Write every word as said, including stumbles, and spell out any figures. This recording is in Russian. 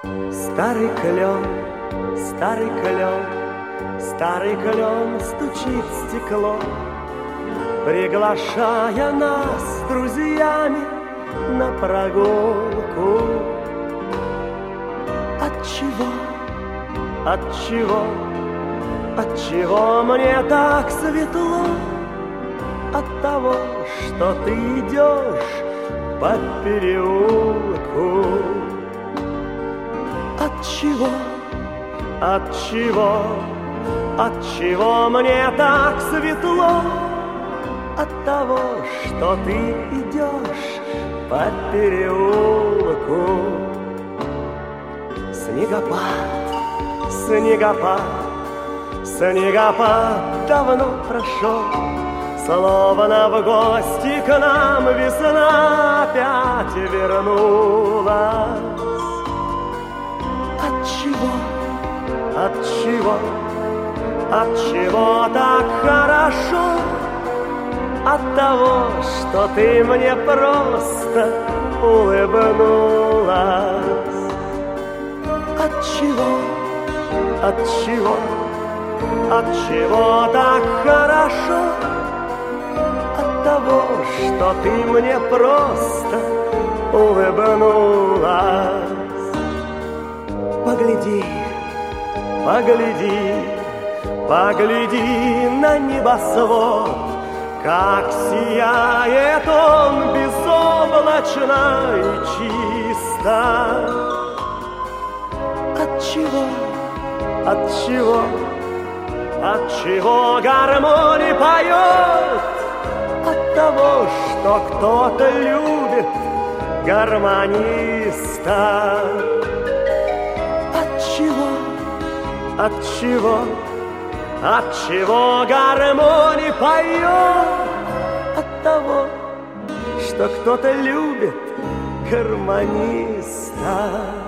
Старый клен, старый клен, старый клен стучит в стекло, приглашая нас с друзьями на прогулку. Отчего, отчего, отчего мне так светло? От того, что ты идешь по переулку. Отчего, отчего, отчего мне так светло? От того, что ты идешь по переулку. Снегопад, снегопад, снегопад давно прошел, словно в гости к нам весна опять вернулась. Отчего, отчего, отчего так хорошо? От того, что ты мне просто улыбнулась. Отчего, отчего, отчего так хорошо? От того, что ты мне просто улыбнулась. Погляди, погляди, погляди на небосвод, как сияет он безоблачно и чисто. Отчего, отчего, отчего гармония поет? От того, что кто-то любит гармониста. Отчего, отчего, отчего гармония поет? От того, что кто-то любит гармониста.